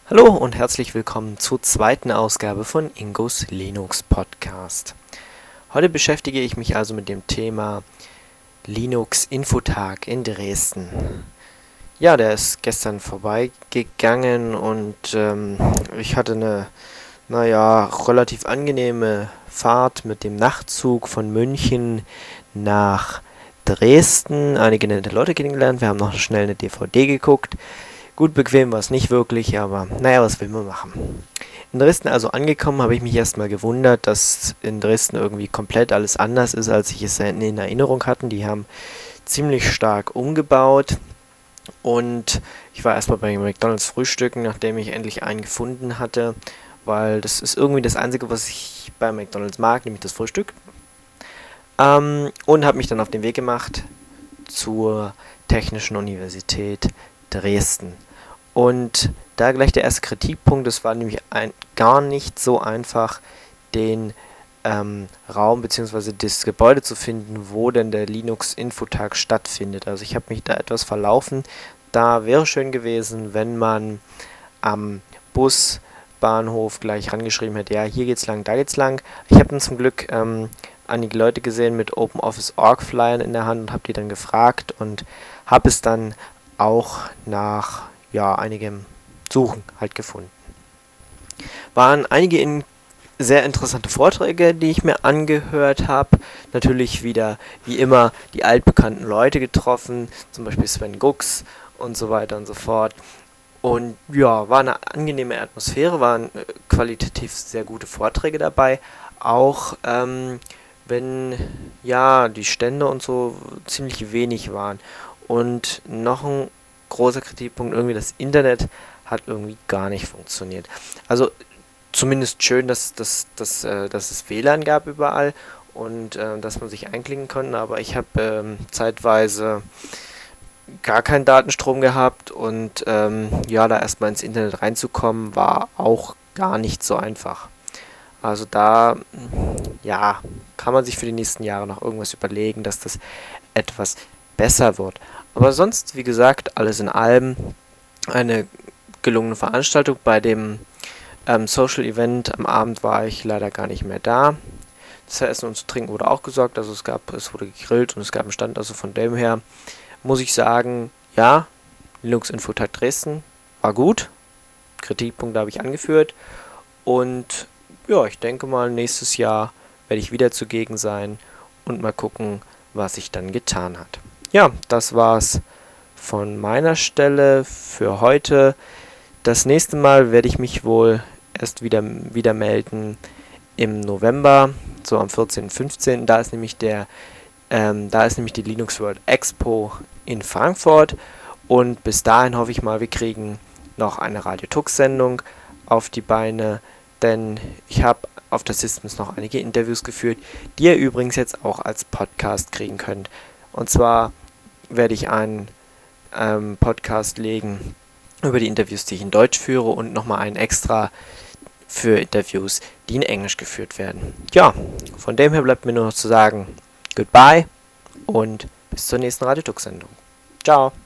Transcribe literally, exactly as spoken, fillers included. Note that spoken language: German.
Hallo und herzlich willkommen zur zweiten Ausgabe von Ingos Linux Podcast. Heute beschäftige ich mich also mit dem Thema Linux Infotag in Dresden. Ja, der ist gestern vorbeigegangen und ähm, ich hatte eine, naja, relativ angenehme Fahrt mit dem Nachtzug von München nach Dresden. Einige nette Leute kennengelernt, wir haben noch schnell eine D V D geguckt. Gut bequem war es nicht wirklich, aber naja, was will man machen? In Dresden also angekommen, habe ich mich erstmal gewundert, dass in Dresden irgendwie komplett alles anders ist, als ich es in Erinnerung hatte. Die haben ziemlich stark umgebaut und ich war erstmal bei McDonald's frühstücken, nachdem ich endlich einen gefunden hatte, weil das ist irgendwie das Einzige, was ich bei McDonald's mag, nämlich das Frühstück. Ähm, und habe mich dann auf den Weg gemacht zur Technischen Universität Dresden. Und da gleich der erste Kritikpunkt, es war nämlich ein, gar nicht so einfach, den ähm, Raum bzw. das Gebäude zu finden, wo denn der Linux-Infotag stattfindet. Also ich habe mich da etwas verlaufen. Da wäre schön gewesen, wenn man am Busbahnhof gleich rangeschrieben hätte, ja, hier geht's lang, da geht's lang. Ich habe dann zum Glück ähm, einige Leute gesehen mit OpenOffice Punkt org Flyern in der Hand und habe die dann gefragt und habe es dann auch nach ja, einigem Suchen halt gefunden. Waren einige in sehr interessante Vorträge, die ich mir angehört habe. Natürlich wieder, wie immer, die altbekannten Leute getroffen, zum Beispiel Sven Gux und so weiter und so fort. Und ja, war eine angenehme Atmosphäre, waren äh, qualitativ sehr gute Vorträge dabei. Auch ähm, wenn ja die Stände und so ziemlich wenig waren. Und noch ein großer Kritikpunkt, irgendwie das Internet hat irgendwie gar nicht funktioniert. Also zumindest schön, dass, dass, dass, äh, dass es W L A N gab überall und äh, dass man sich einklinken konnte, aber ich habe ähm, zeitweise gar keinen Datenstrom gehabt und ähm, ja, da erstmal ins Internet reinzukommen, war auch gar nicht so einfach. Also da, ja, kann man sich für die nächsten Jahre noch irgendwas überlegen, dass das etwas besser wird. Aber sonst, wie gesagt, alles in allem eine gelungene Veranstaltung. Bei dem ähm, Social Event am Abend war ich leider gar nicht mehr da. Das Essen und zu Trinken wurde auch gesorgt, also es gab, es wurde gegrillt und es gab einen Stand, also von dem her muss ich sagen, ja, Linux Infotag Dresden war gut. Kritikpunkte habe ich angeführt und ja, ich denke mal, nächstes Jahr werde ich wieder zugegen sein und mal gucken, was sich dann getan hat. Ja, das war's von meiner Stelle für heute. Das nächste Mal werde ich mich wohl erst wieder, wieder melden im November, so am vierzehnten, fünfzehnten Da ist nämlich der, ähm, da ist nämlich die Linux World Expo in Frankfurt und bis dahin hoffe ich mal, wir kriegen noch eine Radio Tux Sendung auf die Beine, denn ich habe auf der Systems noch einige Interviews geführt, die ihr übrigens jetzt auch als Podcast kriegen könnt. Und zwar werde ich einen ähm, Podcast legen über die Interviews, die ich in Deutsch führe und nochmal einen extra für Interviews, die in Englisch geführt werden. Ja, von dem her bleibt mir nur noch zu sagen, goodbye und bis zur nächsten Radio Tux Sendung. Ciao!